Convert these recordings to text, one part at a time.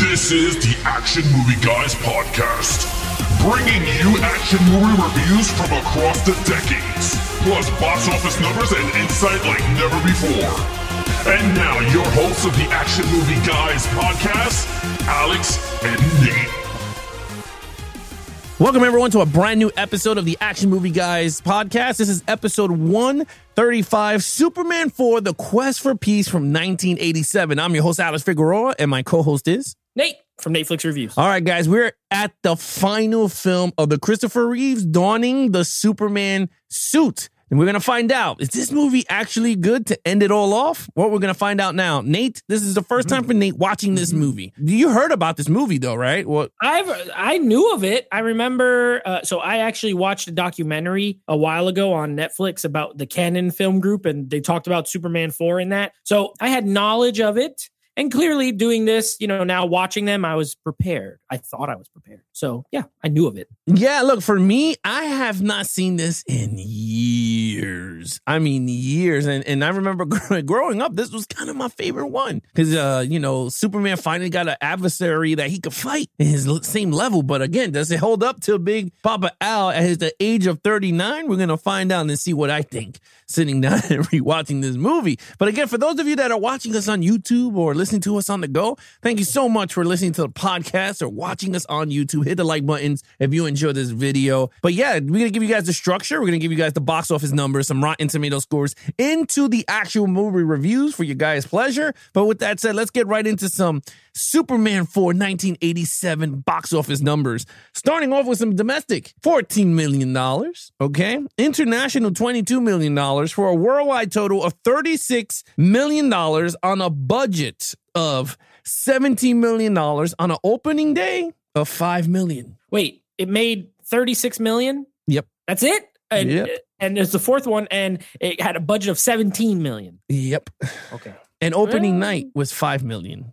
This is the Action Movie Guys podcast, bringing you action movie reviews from across the decades, plus box office numbers and insight like never before. And now, your hosts of the Action Movie Guys podcast, Alex and Nate. Welcome, everyone, to a brand new episode of the Action Movie Guys podcast. This is episode 135, Superman 4, The Quest for Peace from 1987. I'm your host, Alex Figueroa, and my co-host is... Nate from Netflix Reviews. All right, guys, we're at the final film of the Christopher Reeves donning the Superman suit. And we're going to find out, is this movie actually good to end it all off? Well, we're going to find out now. Nate, this is the first time for Nate watching this movie. You heard about this movie, though, right? What? I knew of it. I remember, so I actually watched a documentary a while ago on Netflix about the Canon Film Group, and they talked about Superman 4 in that. So I had knowledge of it. And clearly doing this, now watching them, I was prepared. I thought I was prepared. So, yeah, I knew of it. Yeah, look, for me, I have not seen this in years. I mean, years. And I remember growing up, this was kind of my favorite one. Because, Superman finally got an adversary that he could fight in his same level. But again, does it hold up to Big Papa Al at the age of 39? We're going to find out and see what I think sitting down and rewatching this movie. But again, for those of you that are watching us on YouTube or listening to us on the go, thank you so much for listening to the podcast or watching us on YouTube. Hit the like buttons if you enjoy this video. But yeah, we're going to give you guys the structure. We're going to give you guys the box office numbers, some Rotten Tomato scores into the actual movie reviews for your guys' pleasure. But with that said, let's get right into some Superman 4 1987 box office numbers. Starting off with some domestic, $14 million. Okay. International, $22 million for a worldwide total of $36 million on a budget of $17 million on an opening day of $5 million. Wait, it made $36 million? Yep. That's it? And, yep. And there's the fourth one, and it had a budget of $17 million. Yep. Okay. And opening night was $5 million.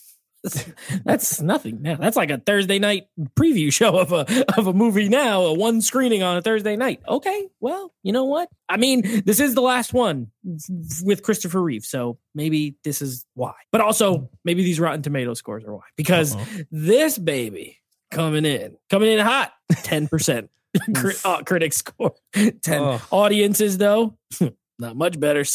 That's nothing now. That's like a Thursday night preview show of a movie now, a one screening on a Thursday night. Okay, well, you know what? I mean, this is the last one with Christopher Reeve, so maybe this is why. But also, maybe these Rotten Tomato scores are why. Because this baby coming in hot, 10%. Critics score 10. Audiences, though, not much better,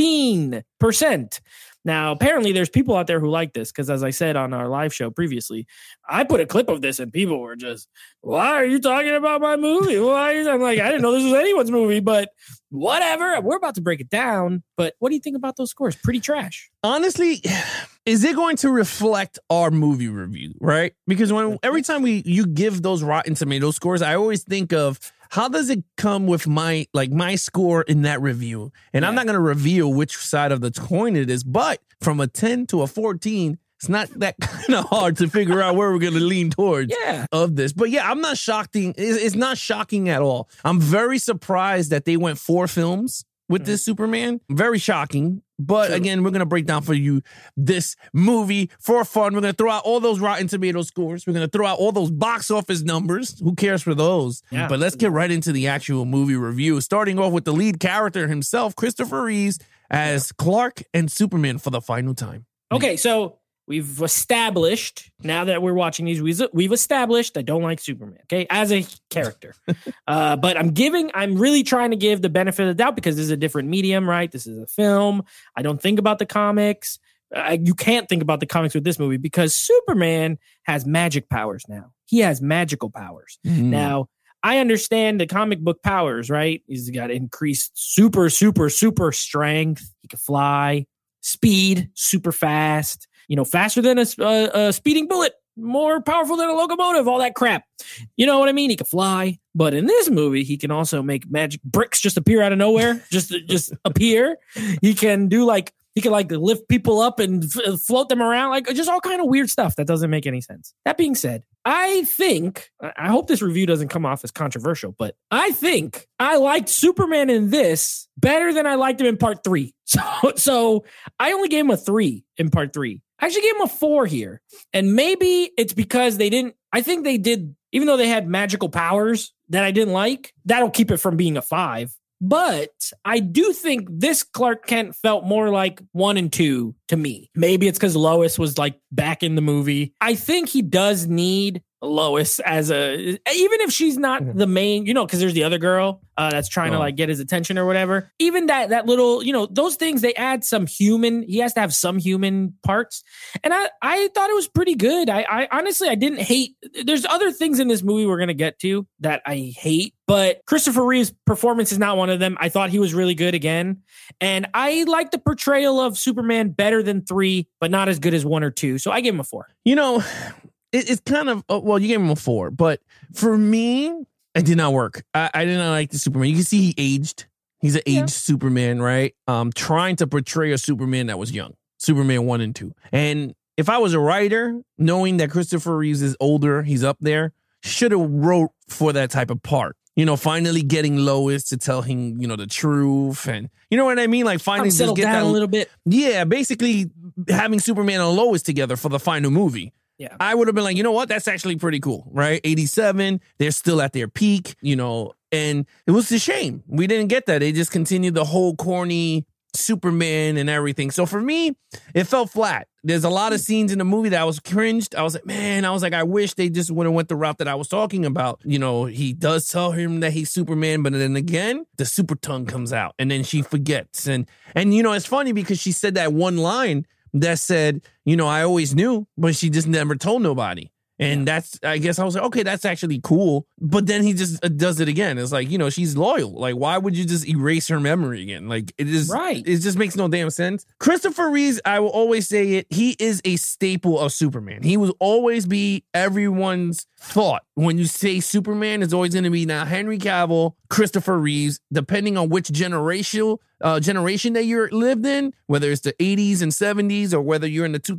16%. Now, apparently there's people out there who like this because, as I said on our live show previously, I put a clip of this and people were just, why are you talking about my movie? I'm like, I didn't know this was anyone's movie, but whatever. We're about to break it down. But what do you think about those scores? Pretty trash. Honestly, is it going to reflect our movie review, right? Because every time you give those Rotten Tomato scores, I always think of, how does it come with my score in that review? And I'm not going to reveal which side of the coin it is, but from a 10 to a 14, it's not that kind of hard to figure out where we're going to lean towards of this. But yeah, I'm not shocked. It's not shocking at all. I'm very surprised that they went 4 films with this Superman. Very shocking. But again, we're going to break down for you this movie for fun. We're going to throw out all those Rotten Tomato scores. We're going to throw out all those box office numbers. Who cares for those? Yeah. But let's get right into the actual movie review. Starting off with the lead character himself, Christopher Reeves, as Clark and Superman for the final time. Okay, so we've established, now that we're watching these, we've established I don't like Superman, okay, as a character. But I'm really trying to give the benefit of the doubt because this is a different medium, right? This is a film. I don't think about the comics. You can't think about the comics with this movie because Superman has magic powers now. He has magical powers. Mm-hmm. Now, I understand the comic book powers, right? He's got increased super strength. He can fly, speed, super fast. Faster than a speeding bullet, more powerful than a locomotive, all that crap. You know what I mean? He can fly. But in this movie, he can also make magic bricks just appear out of nowhere, just appear. He can lift people up and float them around, just all kind of weird stuff that doesn't make any sense. That being said, I hope this review doesn't come off as controversial, but I think I liked Superman in this better than I liked him in part 3. So I only gave him a 3 in part 3. I actually gave him a 4 here. And maybe it's because I think they did, even though they had magical powers that I didn't like, that'll keep it from being a 5. But I do think this Clark Kent felt more like 1 and 2 to me. Maybe it's because Lois was like back in the movie. I think he does need Lois as even if she's not the main, because there's the other girl that's trying to like get his attention or whatever. Even that little, those things, they add some human. He has to have some human parts, and I thought it was pretty good. I honestly, I didn't hate. There's other things in this movie we're gonna get to that I hate, but Christopher Reeve's performance is not one of them. I thought he was really good again, and I like the portrayal of Superman better than 3, but not as good as 1 or 2. So I give him a 4. It's kind of, you gave him a 4, but for me, it did not work. I did not like the Superman. You can see he aged. He's an aged Superman, right? Trying to portray a Superman that was young. Superman 1 and 2. And if I was a writer, knowing that Christopher Reeves is older, he's up there, should have wrote for that type of part. Finally getting Lois to tell him, the truth. And you know what I mean? Like finally settle just get down that a little bit. Yeah, basically having Superman and Lois together for the final movie. Yeah. I would have been like, you know what? That's actually pretty cool, right? 87, they're still at their peak, and it was a shame. We didn't get that. They just continued the whole corny Superman and everything. So for me, it felt flat. There's a lot of scenes in the movie that I was cringed. I was like, I wish they just would have went the route that I was talking about. He does tell him that he's Superman, but then again, the super tongue comes out and then she forgets. And it's funny because she said that one line that said, I always knew, but she just never told nobody. And that's, I guess I was like, okay, that's actually cool. But then he just does it again. It's like, she's loyal. Like, why would you just erase her memory again? Like, it is right. It just makes no damn sense. Christopher Reeves, I will always say it, he is a staple of Superman. He will always be everyone's thought. When you say Superman, it's always going to be now Henry Cavill, Christopher Reeves, depending on which generation that you're lived in, whether it's the 80s and 70s or whether you're in the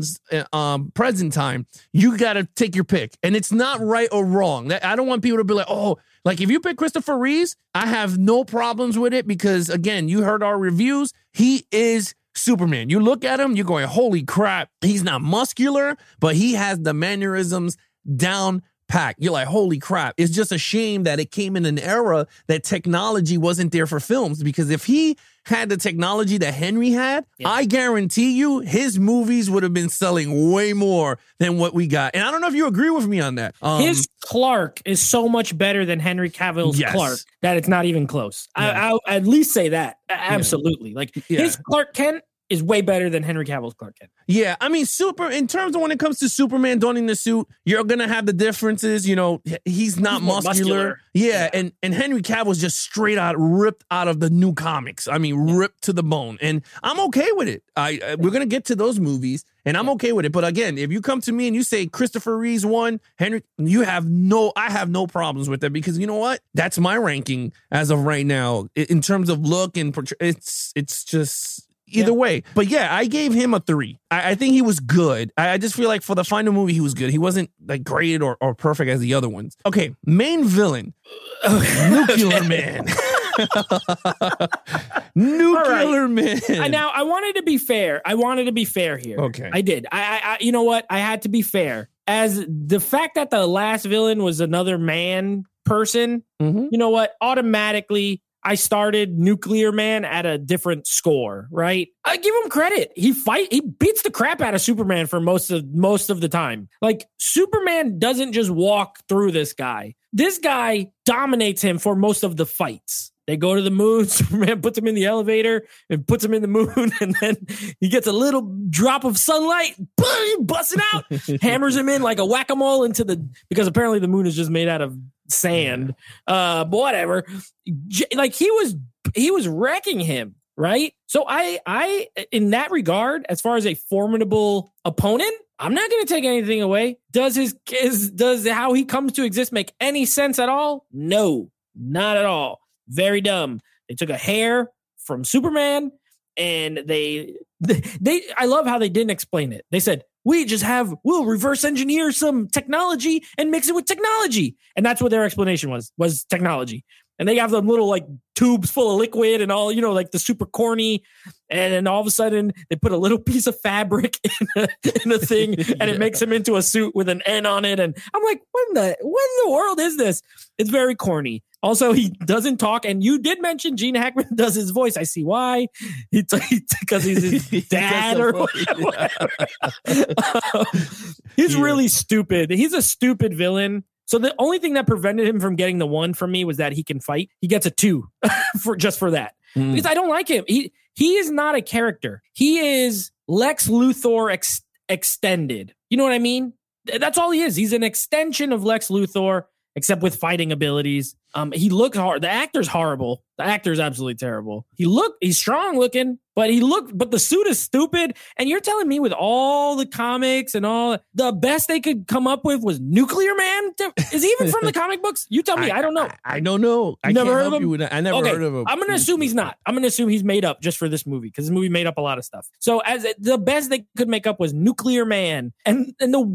2000s present time, you got to take your pick. And it's not right or wrong. I don't want people to be like, oh, like if you pick Christopher Reeves, I have no problems with it because, again, you heard our reviews. He is Superman. You look at him, you're going, holy crap. He's not muscular, but he has the mannerisms down packed. You're like, holy crap. It's just a shame that it came in an era that technology wasn't there for films, because if he had the technology that Henry had, I guarantee you his movies would have been selling way more than what we got. And I don't know if you agree with me on that. His Clark is so much better than Henry Cavill's Clark that it's not even close. I'll at least say that. Absolutely. Like his Clark Kent is way better than Henry Cavill's Clark Kent. Yeah, I mean, in terms of when it comes to Superman donning the suit, you're going to have the differences. He's not muscular. Yeah, and Henry Cavill's just straight out ripped out of the new comics. I mean, ripped to the bone. And I'm okay with it. We're going to get to those movies, and I'm okay with it. But again, if you come to me and you say Christopher Reeves won, Henry, I have no problems with that, because you know what? That's my ranking as of right now in terms of look and it's just either way. But yeah, I gave him a 3. I think he was good. I just feel like for the final movie, he was good. He wasn't like great or perfect as the other ones. Okay, main villain, Nuclear Man. Nuclear Man. Now, I wanted to be fair. Here. Okay. I did. I you know what? I had to be fair. As the fact that the last villain was another man person, you know what? Automatically, I started Nuclear Man at a different score, right? I give him credit. He beats the crap out of Superman for most of the time. Like, Superman doesn't just walk through this guy. This guy dominates him for most of the fights. They go to the moon, Superman puts him in the elevator and puts him in the moon, and then he gets a little drop of sunlight, boom, busting out, hammers him in like a whack-a-mole because apparently the moon is just made out of sand. But whatever. Like, he was wrecking him, right? So I in that regard, as far as a formidable opponent, I'm not going to take anything away. Does how he comes to exist make any sense at all? No, not at all. Very dumb. They took a hair from Superman, and they I love how they didn't explain it. They said, we'll reverse engineer some technology and mix it with technology. And that's what their explanation was technology. And they have them little like tubes full of liquid and all, like the super corny. And then all of a sudden they put a little piece of fabric in a thing and it makes him into a suit with an N on it. And I'm like, what in the world is this? It's very corny. Also, he doesn't talk. And you did mention Gene Hackman does his voice. I see why. Because he's his dad or whatever. He's really stupid. He's a stupid villain. So the only thing that prevented him from getting the 1 from me was that he can fight. He gets a 2 for that. Because I don't like him. He is not a character. He is Lex Luthor extended. You know what I mean? That's all he is. He's an extension of Lex Luthor, except with fighting abilities. He looked hard. The actor's horrible. The actor's absolutely terrible. He's strong looking, but the suit is stupid. And you're telling me with all the comics and all, the best they could come up with was Nuclear Man? Is he even from the comic books? You tell me. I don't know. I don't know. I never can't heard help of him? you with that. I never heard of him. I'm going to assume he's not. I'm going to assume he's made up just for this movie because this movie made up a lot of stuff. So the best they could make up was Nuclear Man. And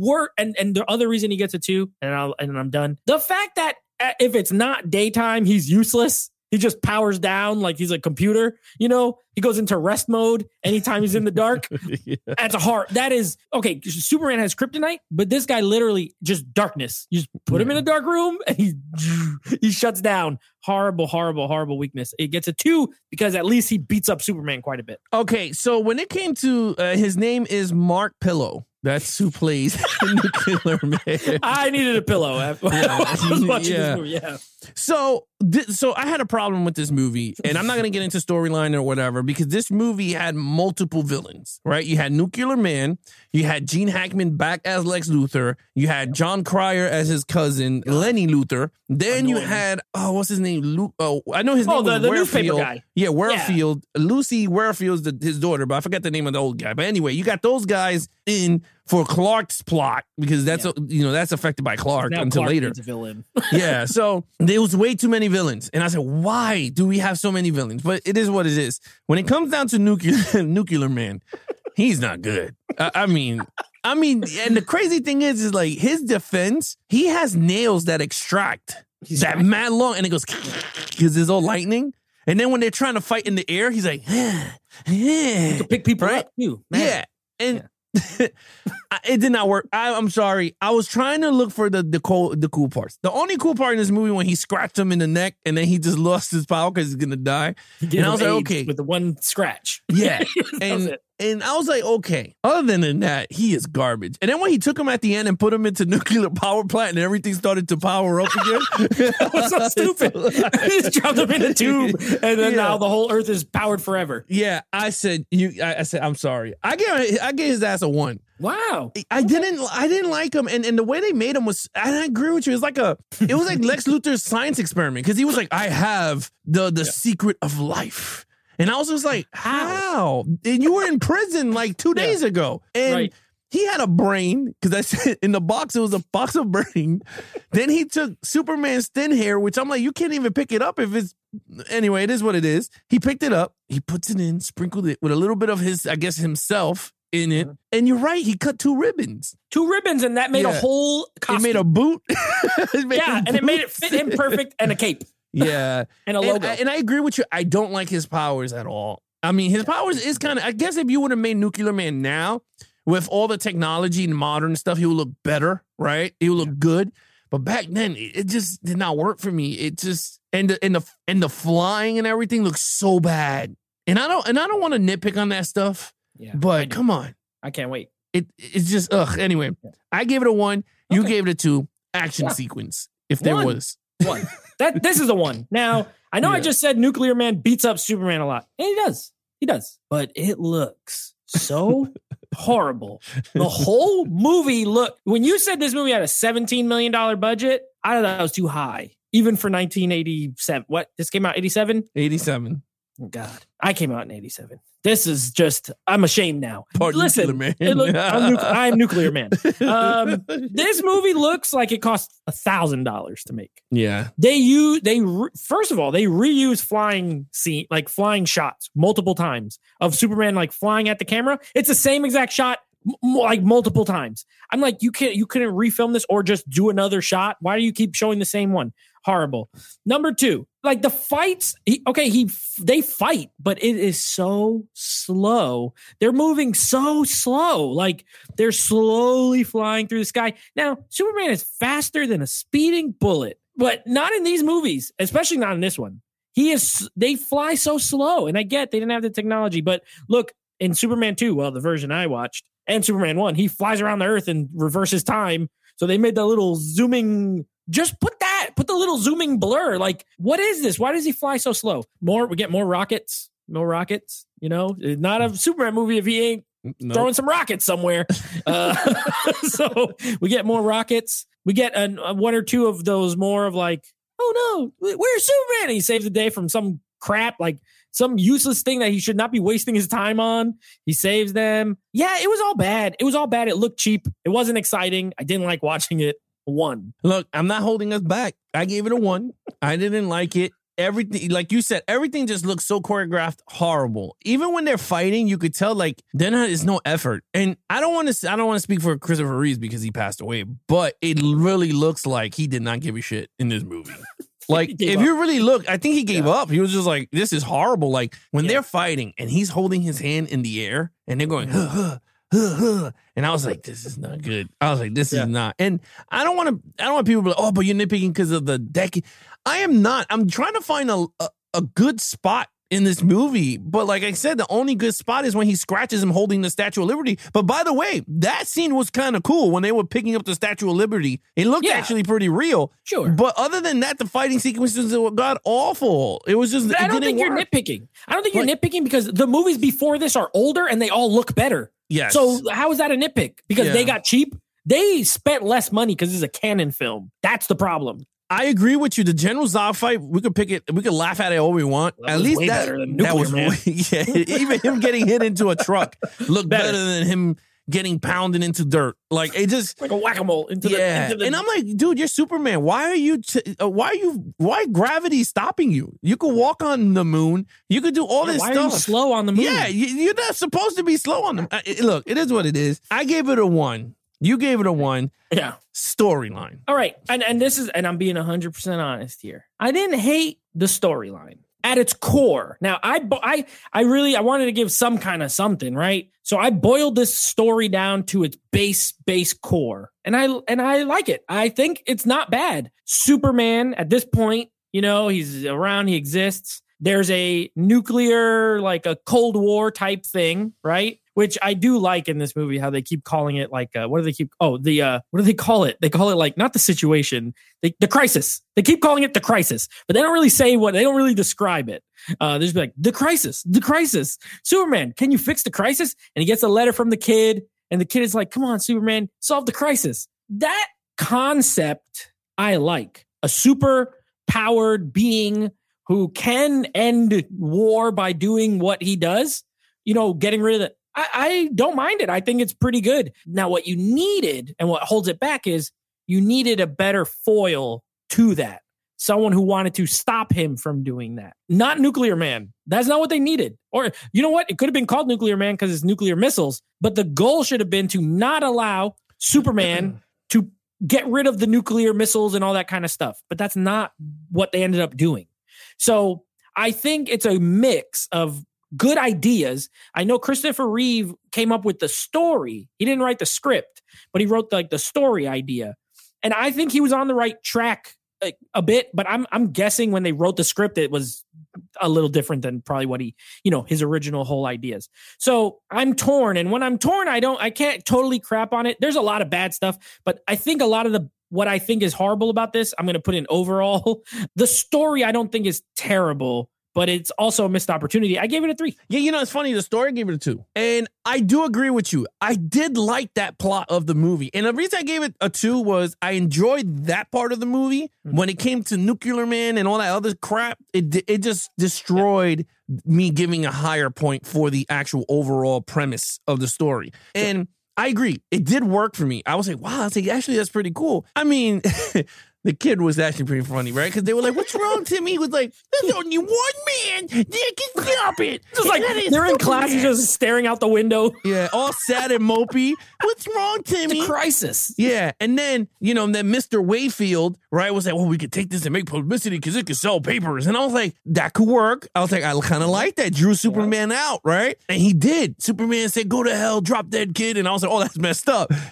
the other reason he gets a 2, and I'm done. The fact that if it's not daytime, he's useless. He just powers down like he's a computer. You know, he goes into rest mode anytime he's in the dark. Yeah. That is okay. Superman has kryptonite, but this guy literally just darkness. You just put him in a dark room and he shuts down. Horrible, horrible, horrible weakness. It gets a 2 because at least he beats up Superman quite a bit. Okay, so when it came to his name is Mark Pillow. That's who plays Nuclear Man. I needed a pillow. I was watching this movie. Yeah. So I had a problem with this movie, and I'm not going to get into storyline or whatever, because this movie had multiple villains, right? You had Nuclear Man, you had Gene Hackman back as Lex Luthor, you had John Cryer as his cousin, Lenny Luthor. Then you had, what's his name? I know his name was the newspaper guy. Yeah, Werfield. Yeah. Lucy Werfield's his daughter, but I forgot the name of the old guy. But anyway, you got those guys in for Clark's plot, because that's that's affected by Clark until later. He's a villain. Yeah, so there was way too many villains, and I said, why do we have so many villains? But it is what it is. When it comes down to Nuclear Man, he's not good. I mean, and the crazy thing is like his defense, he has nails that extract mad long, and it goes because there's all lightning. And then when they're trying to fight in the air, he's like, you can pick people up too. Man. Yeah, and. It did not work. I'm sorry. I was trying to look for the cool parts. The only cool part in this movie when he scratched him in the neck and then he just lost his power because he's gonna die. And I was like, okay, with the one scratch. Yeah, and I was like, okay. Other than that, he is garbage. And then when he took him at the end and put him into nuclear power plant and everything started to power up again, that was so stupid. He just dropped him in a tube, and then now the whole Earth is powered forever. Yeah, I said, I'm sorry. I gave his ass a 1. Wow. I didn't like him, and the way they made him was, I agree with you. It was like Lex Luthor's science experiment, because he was like, I have the secret of life. And I was just like, how? And you were in prison like 2 days ago. And he had a brain, because I said in the box, it was a box of brain. Then he took Superman's thin hair, which I'm like, you can't even pick it up if it's, anyway, it is what it is. He picked it up, he puts it in, sprinkled it with a little bit of his, I guess, himself in it. And you're right, he cut 2 ribbons. 2 ribbons, and that made a whole costume. It made a boot. And it made it fit him perfect, and a cape. Yeah. And a logo. And I agree with you. I don't like his powers at all. I mean, his powers is kind of, I guess if you would have made Nuclear Man now, with all the technology and modern stuff, he would look better, right? He would look good. But back then, it just did not work for me. It just, and the flying and everything looks so bad. And I don't want to nitpick on that stuff. Yeah, but come on. I can't wait. It's just, Anyway, I gave it a 1. You gave it a 2. Action sequence, if there was. 1. This is a 1. Now, I know I just said Nuclear Man beats up Superman a lot. And he does. He does. But it looks so horrible. The whole movie when you said this movie had a $17 million budget, I thought that was too high. Even for 1987. What? This came out 87? 87. Oh, God. I came out in 87. This is just, I'm ashamed now. Listen, Man. I'm Nuclear Man. This movie looks like it cost $1,000 to make. Yeah. First of all, they reuse flying shots multiple times of Superman like flying at the camera. It's the same exact shot like multiple times. I'm like, you couldn't refilm this or just do another shot? Why do you keep showing the same one? Horrible. Number 2, like the fights. They fight, but it is so slow. They're moving so slow. Like they're slowly flying through the sky. Now, Superman is faster than a speeding bullet. But not in these movies, especially not in this one. They fly so slow, and I get they didn't have the technology, but look, in Superman 2, well, the version I watched, and Superman 1, he flies around the earth and reverses time. So they made the little zooming, just put the little zooming blur. Like, what is this? Why does he fly so slow? We get more rockets, you know, not a Superman movie if he ain't throwing some rockets somewhere. So we get more rockets. We get one or two of those more of like, oh no, where's Superman? He saves the day from some crap, like some useless thing that he should not be wasting his time on. He saves them. Yeah, it was all bad. It looked cheap. It wasn't exciting. I didn't like watching it. 1. Look, I'm not holding us back. I gave it a 1. I didn't like it. Everything, like you said, everything just looks so choreographed, horrible. Even when they're fighting, you could tell like there's no effort. And I don't want to speak for Christopher Reeves because he passed away, but it really looks like he did not give a shit in this movie. Like, if you really look, I think he gave up. He was just like, this is horrible. Like, when they're fighting and he's holding his hand in the air and they're going, huh, huh, huh, huh. And I was like, this is not good. I was like, this is not. And I don't want people to be like, oh, but you're nitpicking because of the decade. I am not. I'm trying to find a good spot in this movie. But like I said, the only good spot is when he scratches him holding the Statue of Liberty. But by the way, that scene was kind of cool when they were picking up the Statue of Liberty. It looked actually pretty real. Sure. But other than that, the fighting sequences got awful. It was just, I don't think you're nitpicking. I don't think you're nitpicking because the movies before this are older and they all look better. Yes. So how is that a nitpick? Because they got cheap? They spent less money because it's a canon film. That's the problem. I agree with you. The General Zod fight, we could laugh at it all we want. At least that was even him getting hit into a truck looked better than him getting pounded into dirt. Like, it just like a whack-a-mole into the. And I'm like, dude, you're Superman. Why gravity stopping you? You could walk on the moon. You could do all this stuff. Why are you slow on the moon? Yeah, you're not supposed to be slow on the. Look, it is what it is. I gave it a 1. You gave it a 1. Yeah. Storyline. All right. And I'm being 100% honest here. I didn't hate the storyline at its core. Now, I wanted to give some kind of something, right? So I boiled this story down to its base core. And I like it. I think it's not bad. Superman at this point, you know, he's around, he exists. There's a nuclear, like a Cold War type thing, right? Which I do like in this movie, how they keep calling it like, what do they call it? They call it like, not the situation, the crisis. They keep calling it the crisis, but they don't really say they don't really describe it. They just be like, the crisis. Superman, can you fix the crisis? And he gets a letter from the kid, and the kid is like, come on, Superman, solve the crisis. That concept I like. A super powered being who can end war by doing what he does, you know, getting rid of it. I don't mind it. I think it's pretty good. Now, what you needed and what holds it back is you needed a better foil to that. Someone who wanted to stop him from doing that. Not Nuclear Man. That's not what they needed. Or, you know what? It could have been called Nuclear Man because it's nuclear missiles. But the goal should have been to not allow Superman to get rid of the nuclear missiles and all that kind of stuff. But that's not what they ended up doing. So I think it's a mix of good ideas. I know Christopher Reeve came up with the story. He didn't write the script, but he wrote the story idea. And I think he was on the right track a bit, but I'm guessing when they wrote the script, it was a little different than probably what his original whole ideas. So I'm torn. And when I'm torn, I can't totally crap on it. There's a lot of bad stuff, but I think a lot of what I think is horrible about this, I'm going to put in overall. The story I don't think is terrible, but it's also a missed opportunity. I gave it a 3. Yeah, you know, it's funny. The story gave it a 2. And I do agree with you. I did like that plot of the movie. And the reason I gave it a 2 was I enjoyed that part of the movie. When it came to Nuclear Man and all that other crap, it just destroyed me giving a higher point for the actual overall premise of the story. And I agree. It did work for me. I was like, wow, actually, that's pretty cool. I mean... The kid was actually pretty funny, right? Because they were like, what's wrong, Timmy? He was like, there's only one man that can stop it. Just like, they're in class, he's just staring out the window. Yeah, all sad and mopey. What's wrong, Timmy? It's a crisis. Yeah, and then, then Mr. Wayfield, right, was like, well, we could take this and make publicity because it could sell papers. And I was like, that could work. I was like, I kind of like that. Drew Superman out, right? And he did. Superman said, go to hell, drop dead kid. And I was like, oh, that's messed up.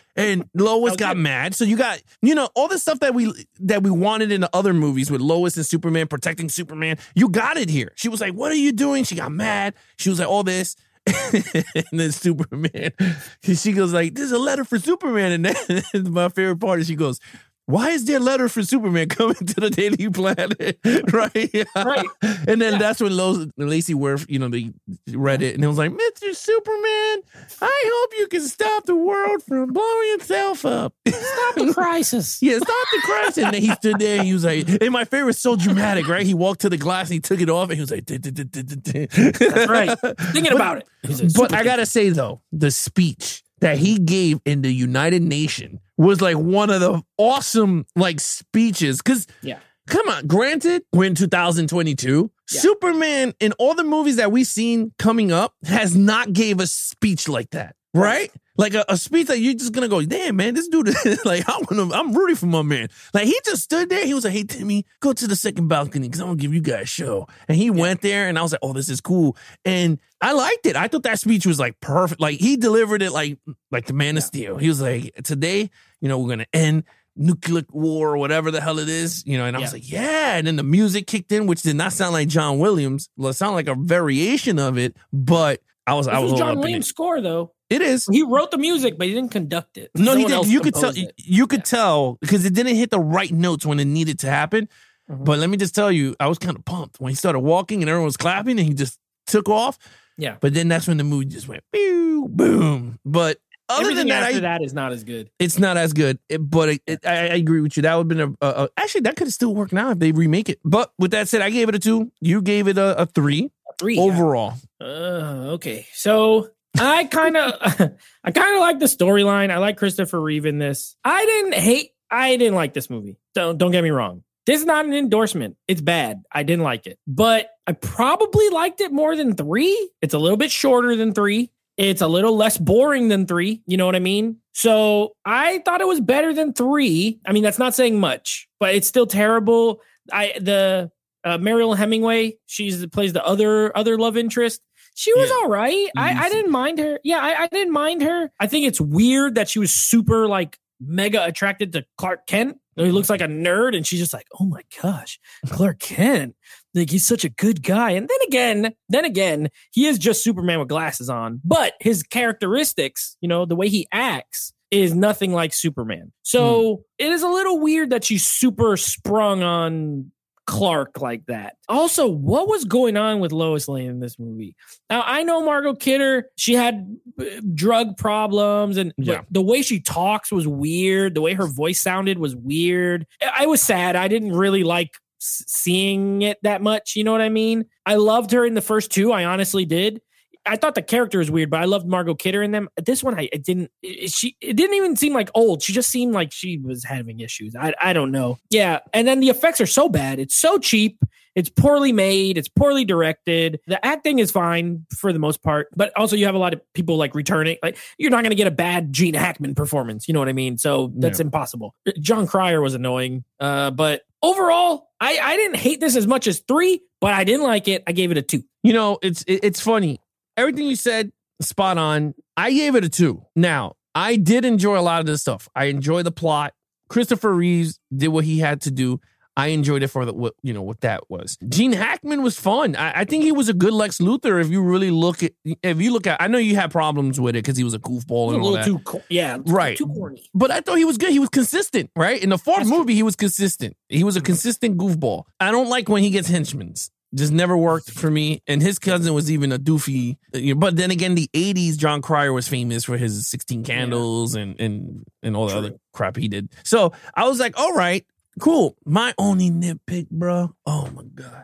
And Lois got mad. So you got, all the stuff that we wanted in the other movies with Lois and Superman protecting Superman. You got it here. She was like, what are you doing? She got mad. She was like, all this. And then Superman, she goes like, there's a letter for Superman. And then my favorite part is she goes, why is there a letter for Superman coming to the Daily Planet? Right. And then that's when Lacey Worth, they read it and it was like, Mr. Superman, I hope you can stop the world from blowing itself up. Stop the crisis. Yeah, stop the crisis. And then he stood there and he was like, and my favorite was so dramatic, right? He walked to the glass and he took it off and he was like, That's right. Thinking about it. But I gotta say though, the speech that he gave in the United Nations was like one of the awesome speeches. Because, come on, granted, we're in 2022. Yeah. Superman in all the movies that we've seen coming up has not gave a speech like that, right? Like a speech that you're just gonna go, damn man, this dude is like, I'm rooting for my man. Like he just stood there. He was like, hey Timmy, go to the second balcony because I'm gonna give you guys a show. And he went there, and I was like, oh, this is cool. And I liked it. I thought that speech was like perfect. Like he delivered it like the Man of Steel. He was like, today, we're gonna end nuclear war or whatever the hell it is, and I was like, yeah. And then the music kicked in, which did not sound like John Williams. Well, it sounded like a variation of it, but I was John Williams' score though. It is. He wrote the music, but he didn't conduct it. No, he did. You could tell. You could tell because it didn't hit the right notes when it needed to happen. Mm-hmm. But let me just tell you, I was kind of pumped when he started walking and everyone was clapping and he just took off. Yeah. But then that's when the movie just went boom, boom. But other than that, after that is not as good. It's not as good. I agree with you. That would have been actually that could have still worked now if they remake it. But with that said, I gave it a 2. You gave it a 3. A 3 overall. Okay, so. I kind of like the storyline. I like Christopher Reeve in this. I didn't like this movie. Don't get me wrong. This is not an endorsement. It's bad. I didn't like it. But I probably liked it more than 3. It's a little bit shorter than 3. It's a little less boring than 3. You know what I mean? So I thought it was better than 3. I mean, that's not saying much, but it's still terrible. Mariel Hemingway, she plays the other love interest. She was all right. I didn't mind her. Yeah, I didn't mind her. I think it's weird that she was super mega attracted to Clark Kent. He looks like a nerd, and she's just like, oh my gosh, Clark Kent. Like he's such a good guy. And then again, he is just Superman with glasses on. But his characteristics, the way he acts is nothing like Superman. So it is a little weird that she's super sprung on Clark like that. Also, what was going on with Lois Lane in this movie? Now, I know Margot Kidder, she had drug problems, and the way she talks was weird. The way her voice sounded was weird. I was sad. I didn't really like seeing it that much. You know what I mean? I loved her in the first 2. I honestly did. I thought the character was weird, but I loved Margot Kidder in them. This one, it didn't even seem like old. She just seemed like she was having issues. I don't know. Yeah. And then the effects are so bad. It's so cheap. It's poorly made. It's poorly directed. The acting is fine for the most part, but also you have a lot of people returning. You're not going to get a bad Gene Hackman performance. You know what I mean? So that's impossible. John Cryer was annoying. But overall, I didn't hate this as much as 3, but I didn't like it. I gave it a 2. It's funny. Everything you said, spot on. I gave it a 2. Now, I did enjoy a lot of this stuff. I enjoy the plot. Christopher Reeves did what he had to do. I enjoyed it for what that was. Gene Hackman was fun. I think he was a good Lex Luthor. If you look at, I know you had problems with it because he was a goofball and all that. Too corny. But I thought he was good. He was consistent, right? In the 4th movie, he was consistent. He was a consistent goofball. I don't like when he gets henchmen. Just never worked for me. And his cousin was even a doofy. But then again, the 80s, John Cryer was famous for his 16 Candles and all the other crap he did. So I was like, all right, cool. My only nitpick, bro. Oh, my God.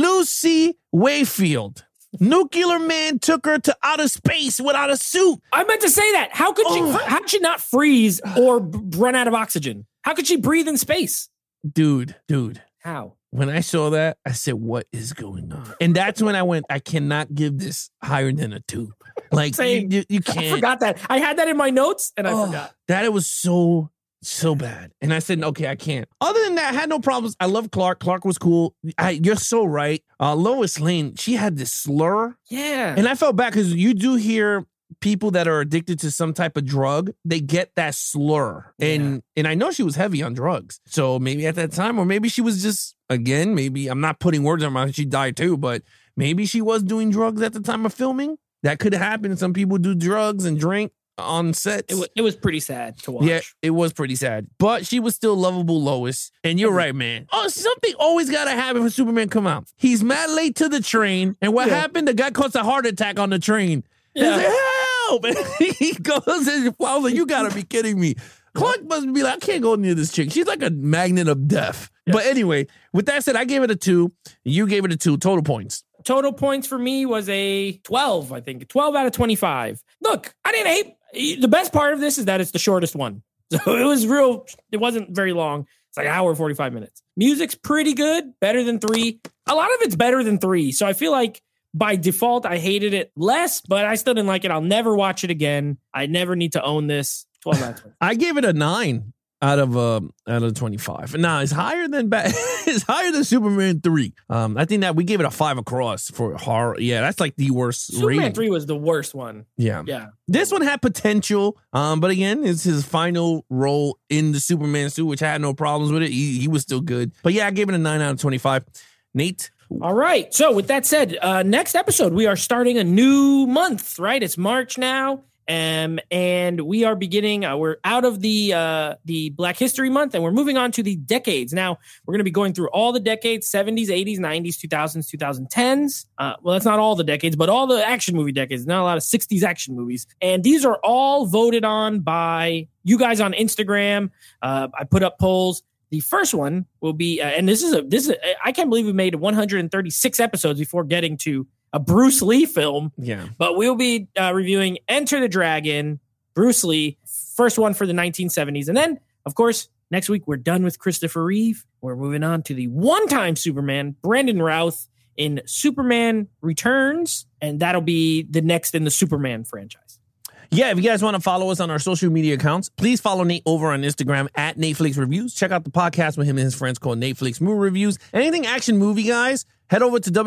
Lucy Wayfield. Nuclear Man took her to outer space without a suit. I meant to say that. How could she not freeze or run out of oxygen? How could she breathe in space? Dude. How? When I saw that, I said, what is going on? And that's when I went, I cannot give this higher than a 2. You can't. I forgot that. I had that in my notes, and I forgot. That it was so bad. And I said, okay, I can't. Other than that, I had no problems. I love Clark. Clark was cool. You're so right. Lois Lane, she had this slur. Yeah. And I felt bad because you do hear people that are addicted to some type of drug, they get that slur. And I know she was heavy on drugs. So maybe at that time, or maybe she was just, again, maybe I'm not putting words in her mouth, she died too, but maybe she was doing drugs at the time of filming. That could happen. Some people do drugs and drink on sets. It was pretty sad to watch. Yeah, it was pretty sad. But she was still lovable Lois. And you're right, man. Oh, something always got to happen when Superman come out. He's mad late to the train. And what happened? The guy caught a heart attack on the train. Yeah. He's like, help! And he goes and I was like, you got to be kidding me. Clark must be like, I can't go near this chick. She's like a magnet of death. Yeah. But anyway, with that said, I gave it a 2. You gave it a 2. Total points. Total points for me was a 12, I think. 12 out of 25. Look, I didn't hate. The best part of this is that it's the shortest one. So it wasn't very long. It's like an hour, 45 minutes. Music's pretty good, better than 3. A lot of it's better than 3. So I feel like by default, I hated it less, but I still didn't like it. I'll never watch it again. I never need to own this. 12 out of 20. I gave it a 9 out of 25. Nah, it's higher than it's higher than Superman 3. I think that we gave it a 5 across for horror. Yeah, that's like the worst. Superman rating. 3 was the worst one. Yeah. This one had potential. But again, it's his final role in the Superman suit, which I had no problems with it. He was still good. But yeah, I gave it a 9 out of 25. Nate. All right. So with that said, next episode, we are starting a new month, right? It's March now. And we are beginning, we're out of the Black History Month and we're moving on to the decades. Now, we're going to be going through all the decades, 70s, 80s, 90s, 2000s, 2010s. Well, that's not all the decades, but all the action movie decades, not a lot of 60s action movies. And these are all voted on by you guys on Instagram. I put up polls. The first one will be, and this is I can't believe we made 136 episodes before getting to a Bruce Lee film. Yeah. But we'll be reviewing Enter the Dragon, Bruce Lee, first one for the 1970s. And then, of course, next week we're done with Christopher Reeve. We're moving on to the one-time Superman, Brandon Routh, in Superman Returns. And that'll be the next in the Superman franchise. Yeah, if you guys want to follow us on our social media accounts, please follow Nate over on Instagram at Netflix Reviews. Check out the podcast with him and his friends called Netflix Movie Reviews. Anything action movie, guys, head over to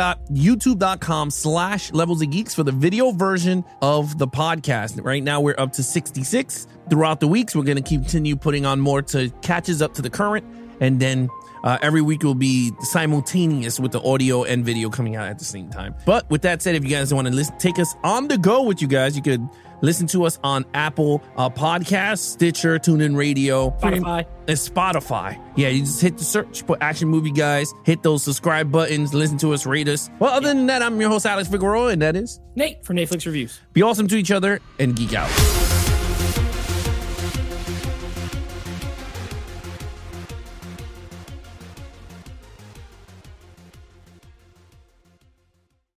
www.youtube.com/Levels of Geeks for the video version of the podcast. Right now, we're up to 66. Throughout the weeks, we're going to continue putting on more to catch us up to the current. And then every week will be simultaneous with the audio and video coming out at the same time. But with that said, if you guys want to take us on the go with you guys, you could listen to us on Apple Podcasts, Stitcher, TuneIn Radio, Spotify. And Spotify. Yeah, you just hit the search, put Action Movie Guys, hit those subscribe buttons, listen to us, rate us. Well, other than that, I'm your host, Alex Figueroa, and that is Nate from Netflix Reviews. Be awesome to each other and geek out.